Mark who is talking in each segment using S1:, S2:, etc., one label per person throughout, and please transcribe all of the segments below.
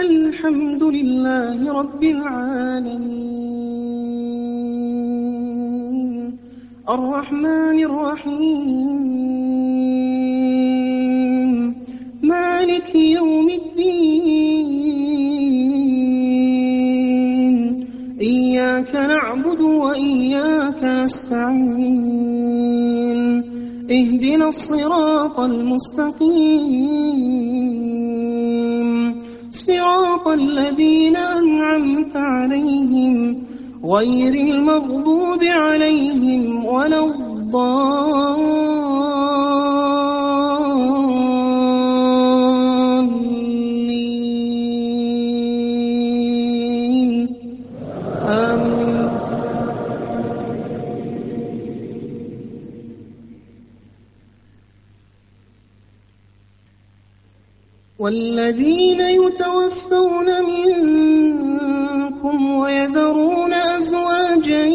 S1: الحمد لله رب العالمين الرحمن الرحيم مالك يوم الدين إياك نعبد وإياك نستعين اهدنا الصراط المستقيم صراط الذين أنعمت عليهم غير المغضوب عليهم ولا الضالين آمين. والذين يتوفون منكم ويذرون أزواجا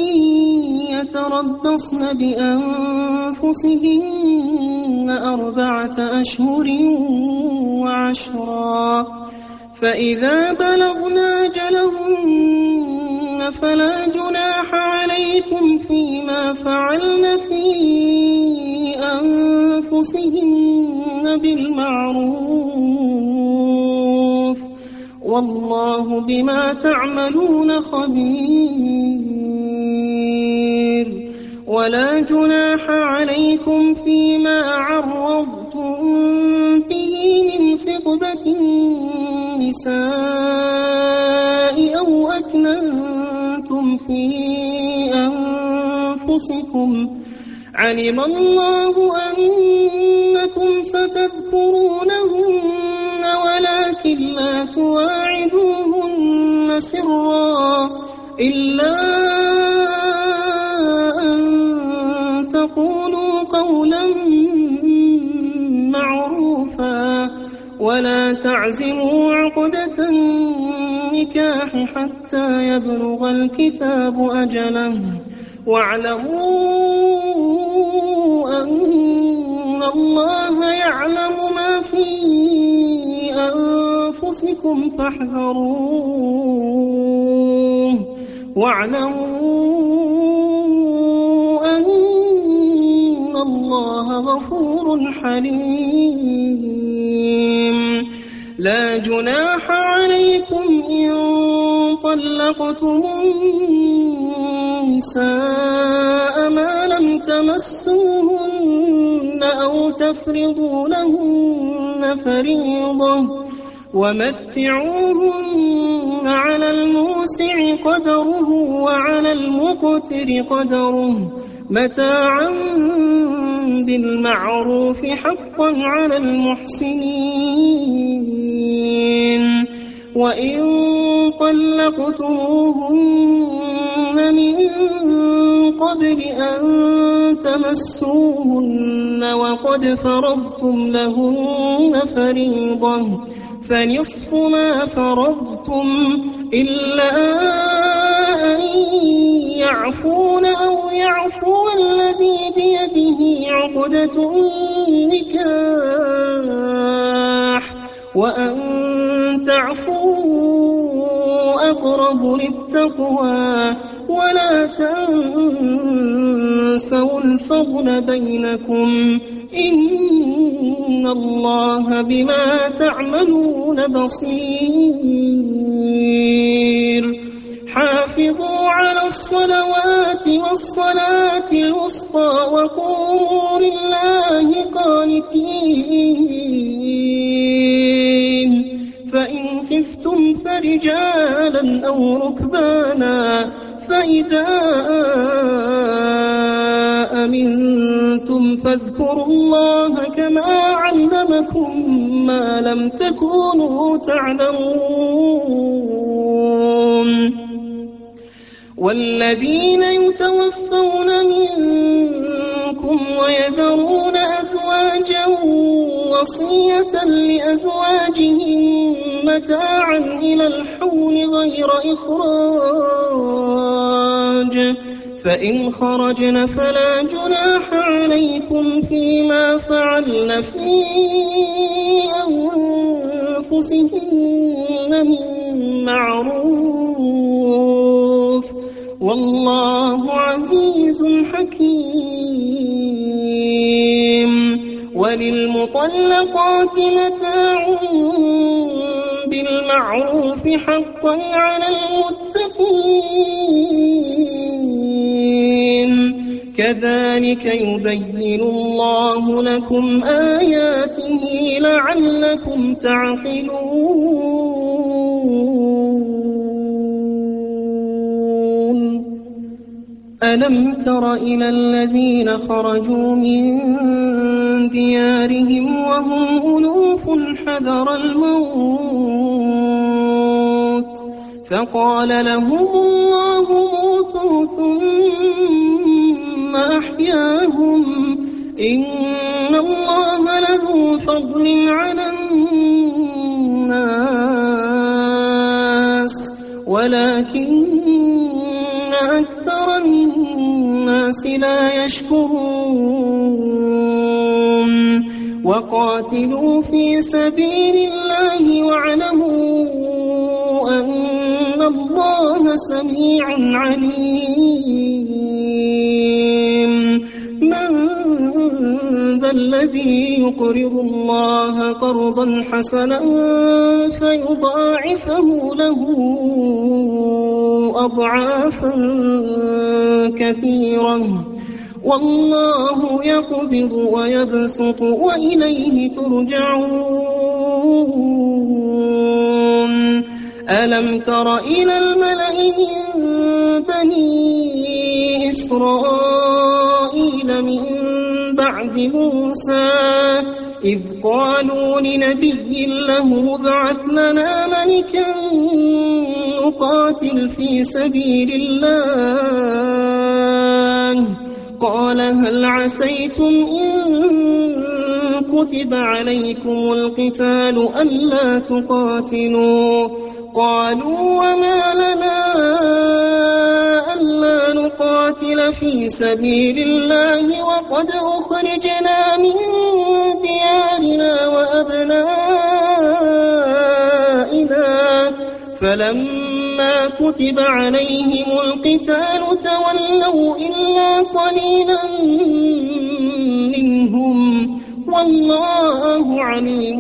S1: يتربصن بأنفسهن 4 أشهر و10 فإذا بلغن أجلهن فلا جناح عليكم فيما فعلن في أنفسهن بالمعروف والله بما تعملون خبير ولا جناح عليكم فيما عرضتم به من خطبة النساء أو أكننتم في أنفسكم علم الله أنكم ستذكرونهن ولكن لا تواعدوهن سرا إلا أن تقولوا قولا معروفا ولا تعزموا عقدة النكاح حتى يبلغ الكتاب أجله واعلموا أن الله يعلم ما في أنفسكم فاحذروه واعلموا أن الله غفور حليم لا جناح عليكم إن طلقتم النساء ما لم تمسوهن أو تفرضوا لهن فريضة ومتعوهن على الموسع قدره وعلى المقتر قدره متاعا بالمعروف حقا على المحسنين وإن طلقتموهن من قبل أن تمسوهن وقد فرضتم لهن فريضة فنصف ما فرضتم إلا أن يعفون أو يعفو الذي بيده عقدة النكاح وأن تعفوا أقرب للتقوى ولا تنسوا الفضل بينكم إن الله بما تعملون بصير حافظوا على الصلوات والصلاة الوسطى وقوموا لله قانتين فإن خفتم فرجالا أو ركبانا فإذا أمنتم فاذكروا الله كما علمكم ما لم تكونوا تعلمون والذين يتوفون منكم ويذرون أزواجا وصية لأزواجهم متاعا إلى الحول غير إخراج فإن خرجن فلا جناح عليكم فيما فعلن في أنفسهن من معروف والله عزيز حكيم. وللمطلقات متاع بالمعروف حقا على المتقين كذلك يبين الله لكم آياته لعلكم تعقلون. ألم تر إلى الذين خرجوا من ديارهم وهم ألوف حذر الموت فقال لهم الله موتوا ثم أحياهم إن الله له فضل على الناس ولكن أكثر الناس لا يشكرون. وقاتلوا في سبيل الله واعلموا أن الله سميع عليم. من ذا الذي يقرض الله قرضا حسنا فيضاعفه له أضعافا كثيرة والله يقبض ويبسط وإليه ترجعون. ألم تر إلى الملأ من بني إسرائيل من بعد موسى إذ قالوا لنبي له ابعث لنا ملكا نقاتل في سبيل الله قال هل عسيتم إن كتب عليكم القتال ألا تقاتلوا قالوا وما لنا ألا نقاتل في سبيل الله وقد أخرجنا من ديارنا وأبنائنا فلما كتب عليهم القتال تولوا إلا قليلا منهم والله عليم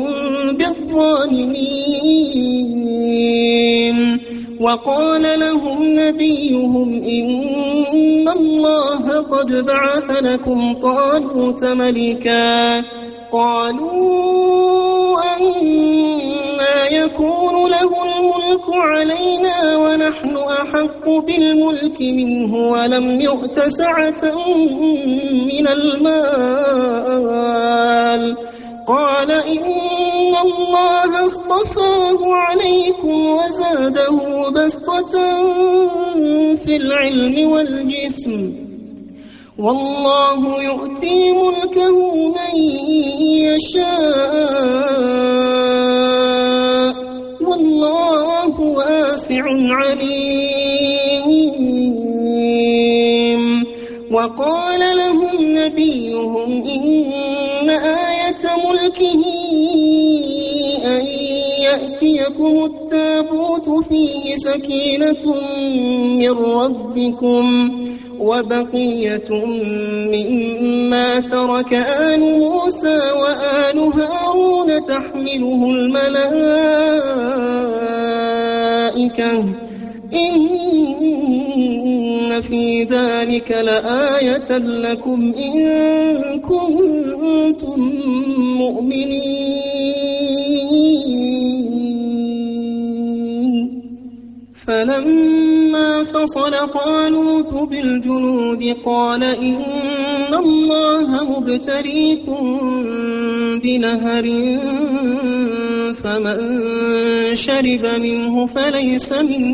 S1: بالظالمين. وقال لهم نبيهم إن الله قد بعث لكم طالوت ملكا قالوا أنى يكون له الملك علينا ونحن أحق بالملك منه ولم يؤت سعة من المال قال إن الله اصطفاه عليكم وزاده بسطة في العلم والجسم والله يؤتي ملكه من يشاء والله واسع عليم. وقال لهم نبيهم إن آية ملكه أن يأتيكم التابوت فيه سكينة من ربكم وبقية مما ترك آل موسى وآل هارون تحمله الملائكة إن في ذلك لآية لكم إن كنتم مؤمنين. فلما فصل طالوت بالجنود قال إن الله مبتليكم بنهر فمن شرب منه فليس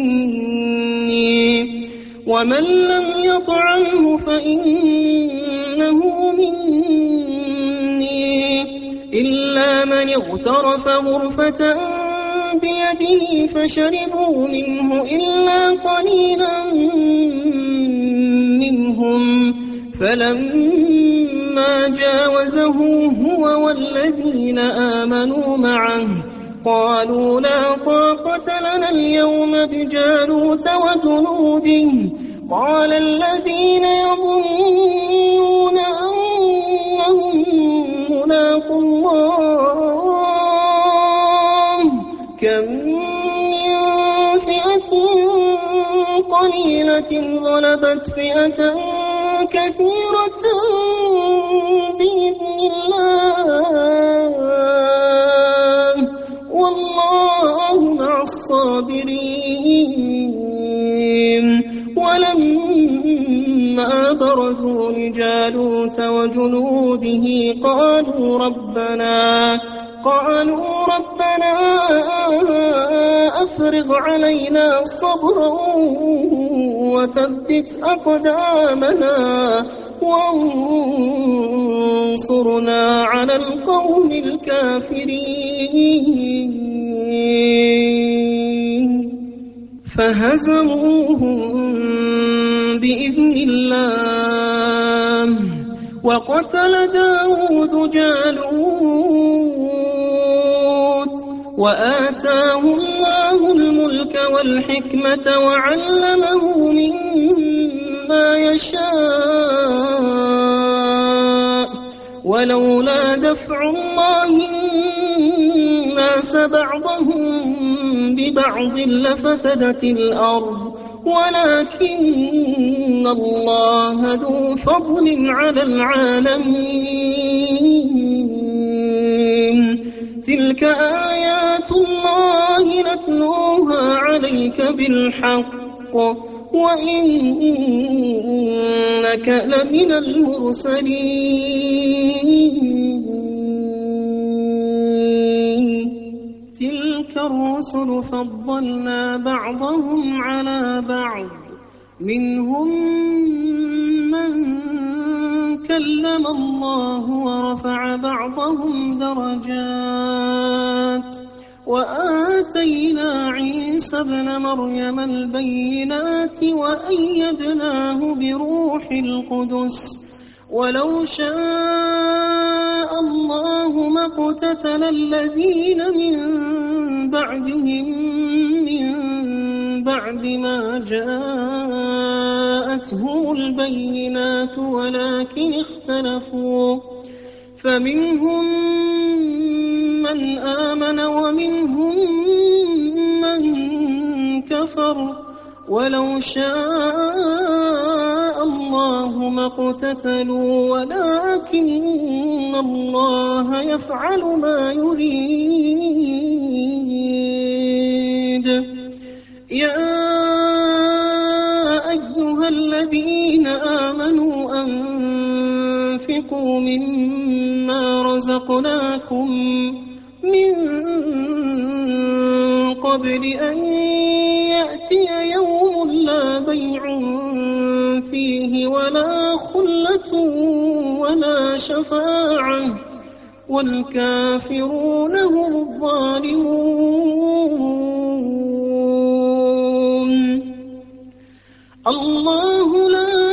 S1: مني ومن لم يطعمه فإنه مني إلا من اغترف غرفة بيده فشربوا منه إلا قليلا منهم فلما جاوزه هو والذين آمنوا معه قالوا لا طاقة لنا اليوم بجالوت وجنوده قال الذين يظنون أنهم ملاقو الله كم من فئة قليلة غلبت فئة كثيرة بإذن الله والله مع الصابرين ولما برزوا لجالوت وجنوده قالوا ربنا أفرغ علينا صبرا وثبت أقدامنا وانصرنا على القوم الكافرين فهزموهم بإذن الله وقتل داود جالوت وآتاه الله الملك والحكمة وعلمه مما يشاء ولولا دفع الله الناس بعضهم ببعض لفسدت الأرض ولكن الله ذو فضل على العالمين تلك آيات الله نتلوها عليك بالحق وإنك لمن المرسلين تلك الرسل فضلنا بعضهم على بعض منهم من كلم الله ورفع بعضهم درجات وآتينا عيسى ابن مريم البينات وأيدناه بروح القدس ولو شاء الله ما اقتتل الذين من بعدهم من بعد ما جاءتهم البينات ولكن اختلفوا فمنهم من آمن ومنهم من كفر ولو شاء الله ما اقتتلوا ولكن الله يفعل ما يريد يا أيها الذين آمنوا أنفقوا مما رزقناكم من قبل أن يأتي يوم لا بيع فيه ولا خلة ولا شفاعة والكافرون هم الظالمون الله لا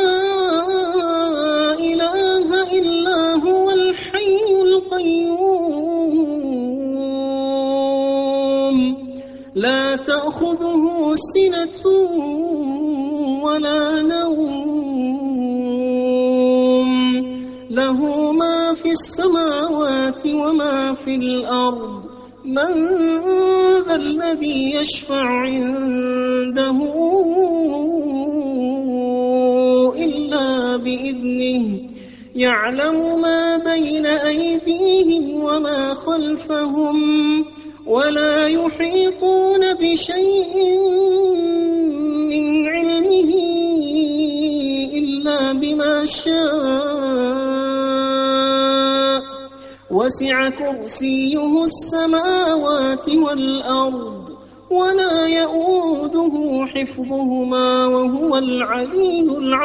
S1: إله إلا هو الحي القيوم لا تأخذه سنة ولا نوم له ما في السماوات وما في الأرض من ذا الذي يشفع عنده إلا بإذنه يعلم ما بين أيديهم وما خلفهم ولا يحيطون بشيء من علمه إلا بما شاء وسع كرسيه السماوات والأرض ولا يؤوده حفظهما وهو العلي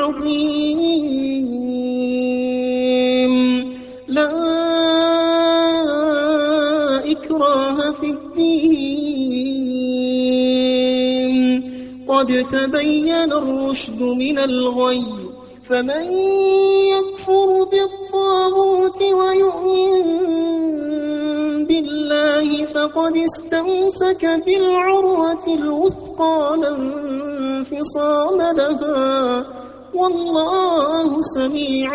S1: العظيم لا إكراه في الدين قد تبين الرشد من الغي فمن يكفر بالطاغوت ويؤمن بالله الله فقد استمسك بالعروة الوثقى لا انفصام لها والله سميع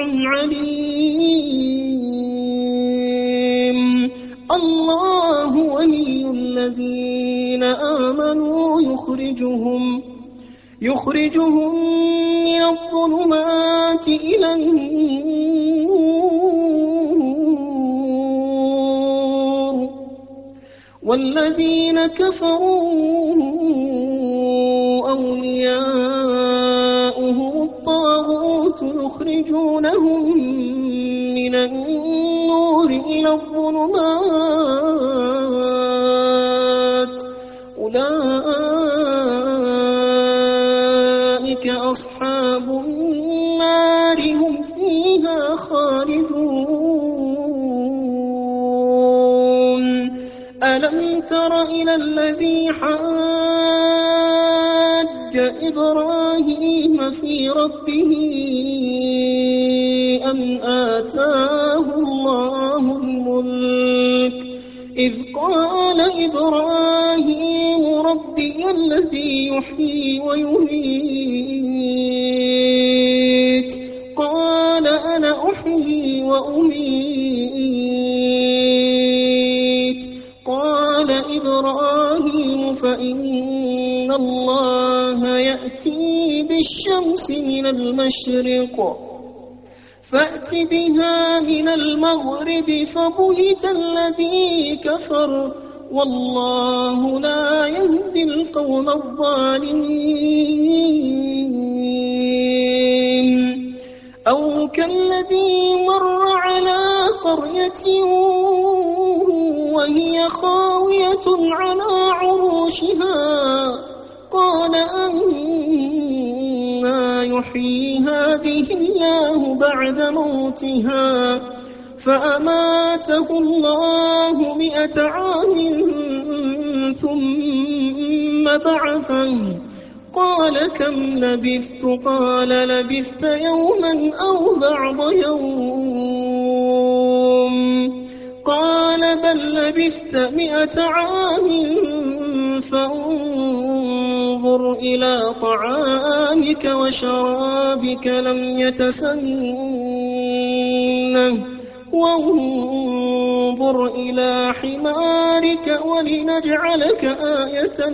S1: عليم الله ولي الذين آمنوا يخرجهم من الظلمات إلى النور والذين كفروا أولياؤهم الطاغوت يخرجونهم من النور إلى الظلمات أولئك أصحاب النار هم فيها خالدون ألم تر إلى الذي حاج إبراهيم في ربه أن آتاه الله الملك إذ قال إبراهيم ربي الذي يحيي ويميت قال أنا أحيي وأميت قال إبراهيم فإن الله يأتي بالشمس من المشرق فأت بها من المغرب فبهت الذي كفر والله لا يهدي القوم الظالمين أو كالذي مر على قرية وهي خاوية على عروشها قال أنى يحيي هذه الله بعد موتها فأماته الله 100 عام ثم بعثه قال كم لبثت قال لبثت يوما أو بعض يوم قال بل لبثت 100 عام فانظر إلى طعامك وشرابك لم يتسنه وانظر إلى حمارك ولنجعلك آية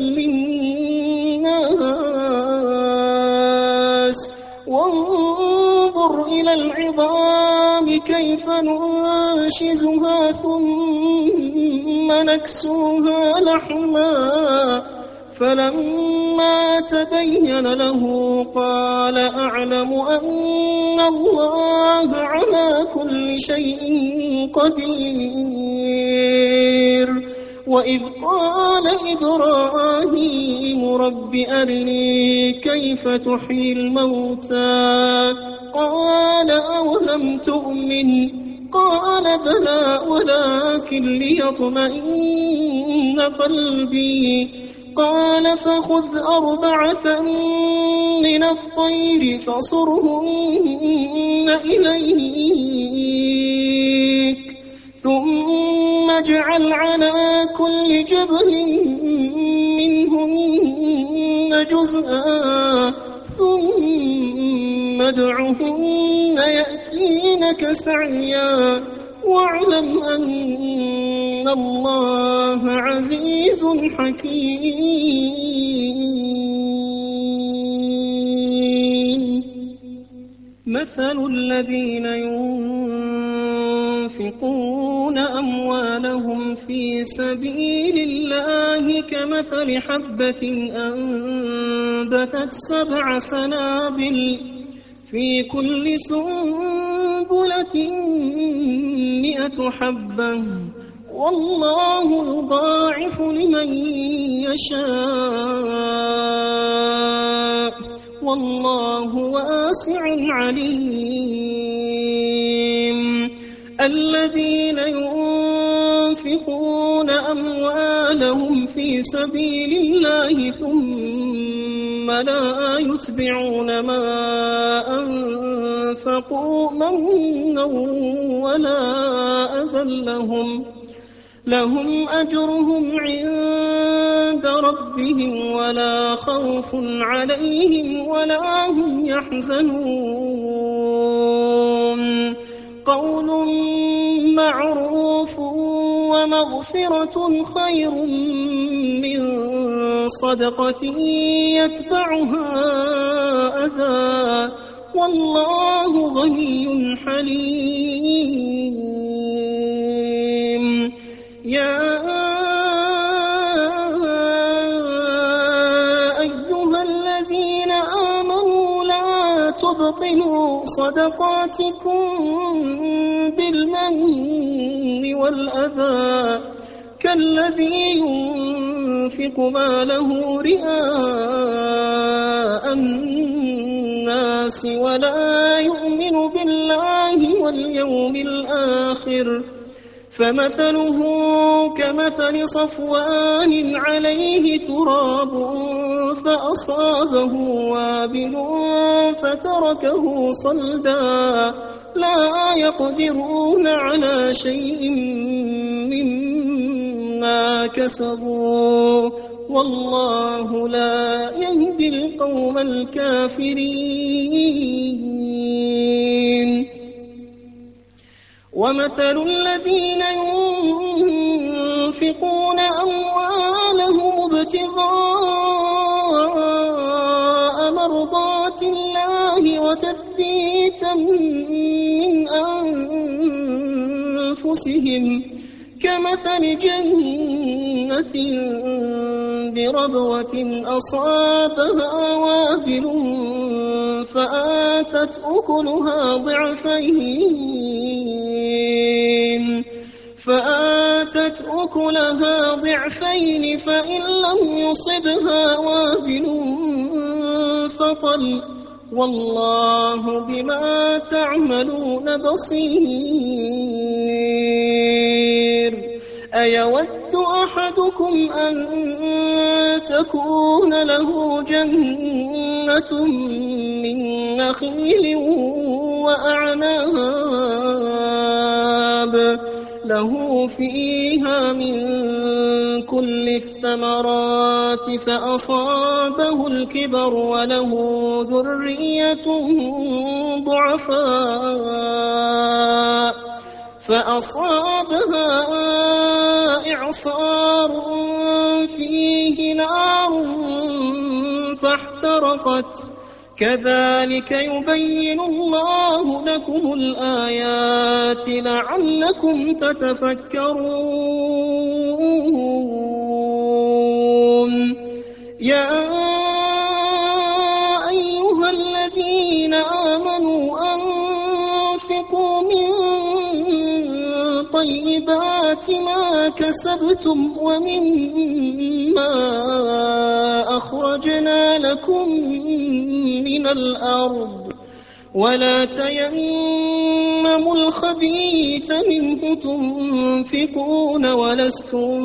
S1: للناس وانظر إلى العظام كيف ننشزها ثم نكسوها لحما فلما تبين له قال أعلم أن الله على كل شيء قدير وإذ قال إبراهيم رب أرني كيف تحيي الموتى قال أولم تؤمن قال بلى ولكن ليطمئن قلبي قال فخذ 4 من الطير فصرهن إليك ثم اجعل على كل جبل منهن جزءا ثم ادعهن يأتينك سعيا واعلم أن الله عزيز حكيم مثل الذين ينفقون أموالهم في سبيل الله كمثل حبة أنبتت 7 سنابل في كل سنبلة 100 حبة والله يضاعف لمن يشاء والله واسع عليم الذين ينفقون أموالهم في سبيل الله ثم لا يتبعون ما أنفقوا منا ولا أذى لهم أجرهم عند ربهم ولا خوف عليهم ولا هم يحزنون قول معروف ومغفرة خير من صدقة يتبعها أذى والله غني حليم يا أيها الذين آمنوا لا تبطلوا صدقاتكم بالمن والأذى كالذي ينفق ماله رئاء الناس ولا يؤمن بالله واليوم الآخر فمثله كمثل صفوان عليه تراب فأصابه وابل فتركه صلدا لا يقدرون على شيء مما كسبوا والله لا يهدي القوم الكافرين ومثل الذين ينفقون أموالهم ابتغاء مرضات الله وتثبيتا من أنفسهم كمثل جنة بربوة أصابها وابل فآتت أكلها ضعفين فإن لم يصبها وابل فطل والله بما تعملون بصير أيود أحدكم أن تكون له جنة من نخيل وأعناب له فيها من كل الثمرات فأصابه الكبر وله ذرية ضعفاء فأصابها إعصار فيه نار فاحترقت كذلك يبين الله لكم الآيات لعلكم تتفكرون يا أيها الذين آمنوا أنفقوا من طيبات ما كسبتم ومما أخرجنا لكم من الأرض ولا تيمموا الخبيث منه تنفقون ولستم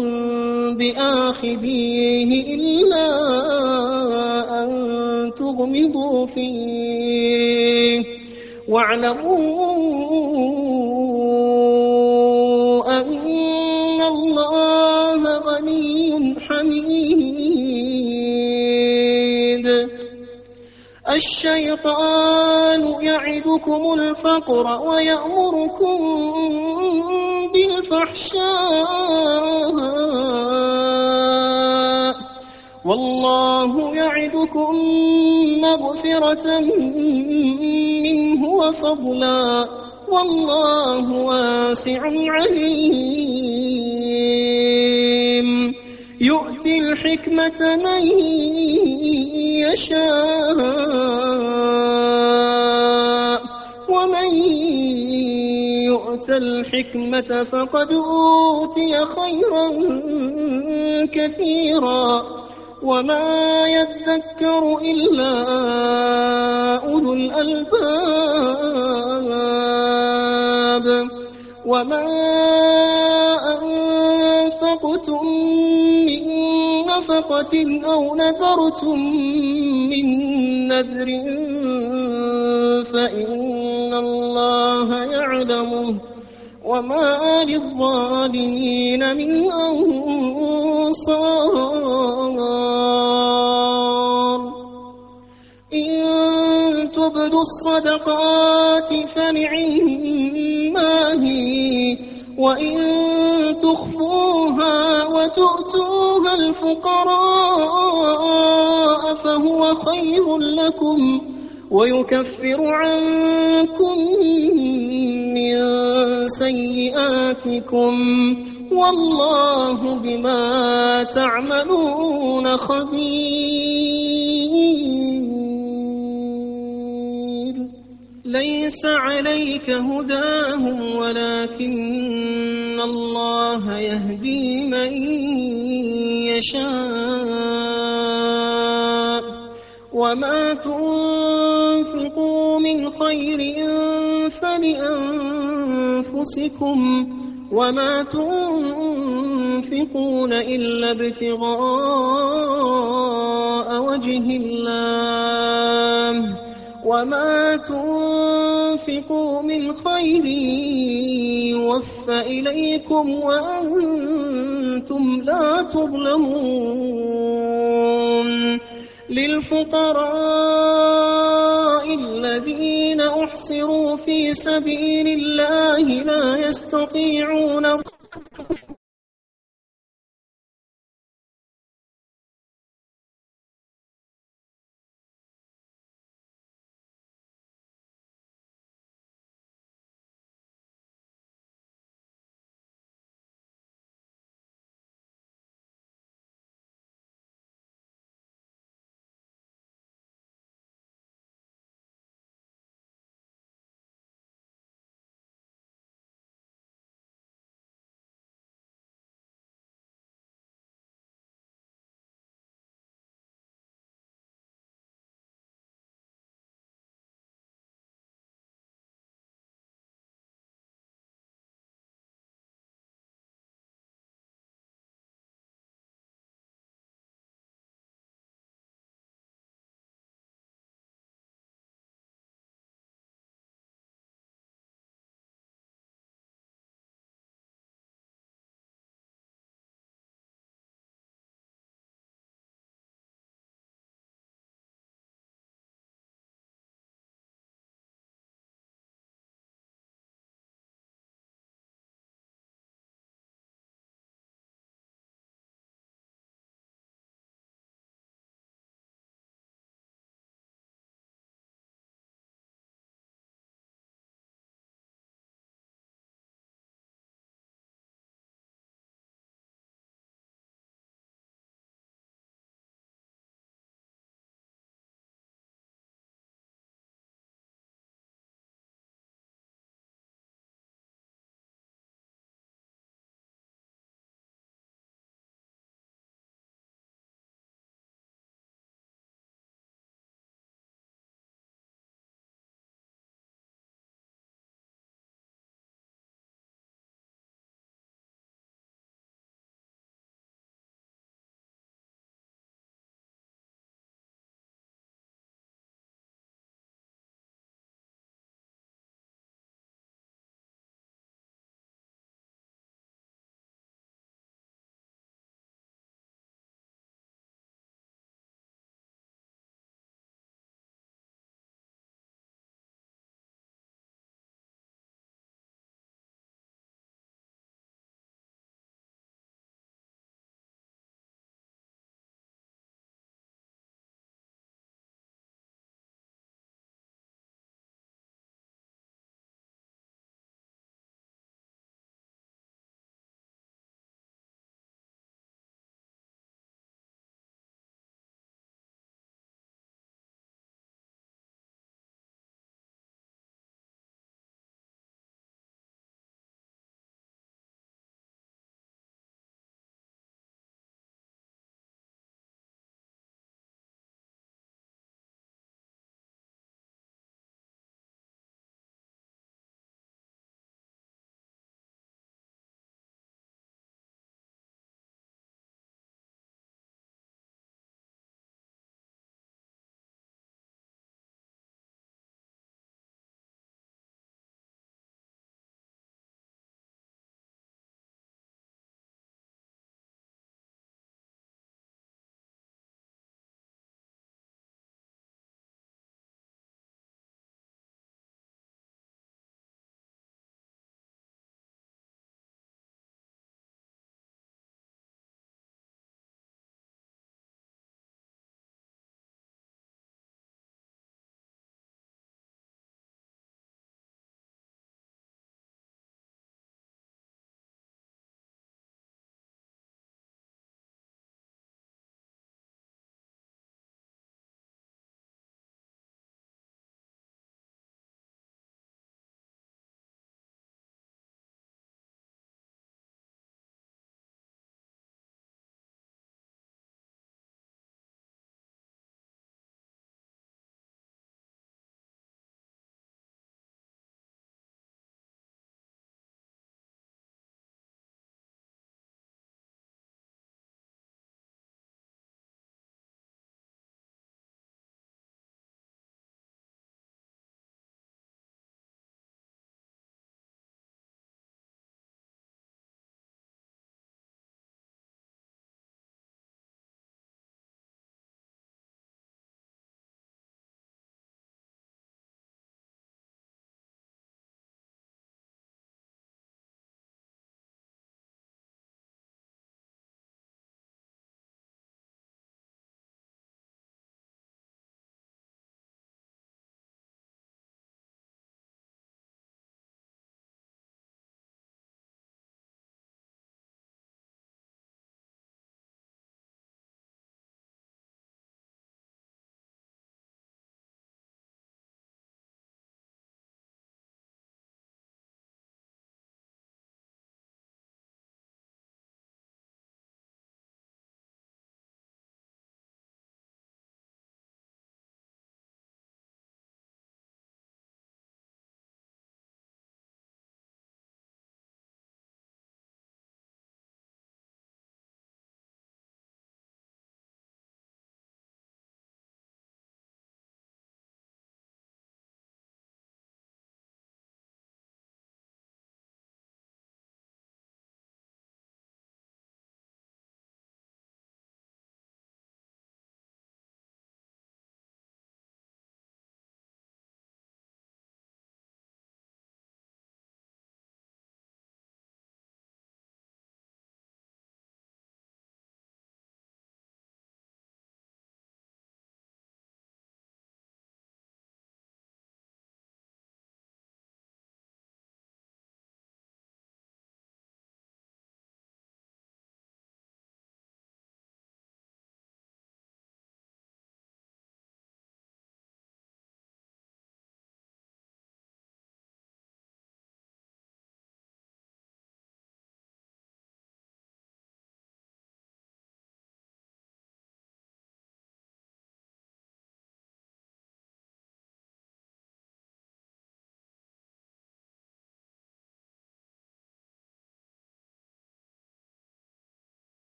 S1: بآخذيه إلا أن تغمضوا فيه واعلموا أن الله غني حميد الشيطان يعدكم الفقر ويأمركم بالفحشاء والله يعدكم مغفرة منه وفضلا والله واسع عليم يؤتي الحكمة من يشاء ومن يؤت الحكمة فقد أوتي خيرا كثيرا وما يذكر إلا أولو الألباب وما أنفقتم من نفقة أو نذرتم من نذر فإن الله يعلمه وما للظالمين من أنصار إن تبدوا الصدقات فنعما هي وإن تخفوها وتؤتوها الفقراء فهو خير لكم ويكفر عنكم من سيئاتكم والله بما تعملون خبير ليس عليك هداهم ولكن الله يهدي من يشاء وما تنفقوا من خير فلأنفسكم وما تنفقون إلا ابتغاء وجه الله وما تنفقوا من خير يوفى إليكم وأنتم لا تظلمون للفقراء الذين أحصروا في سبيل الله لا يستطيعون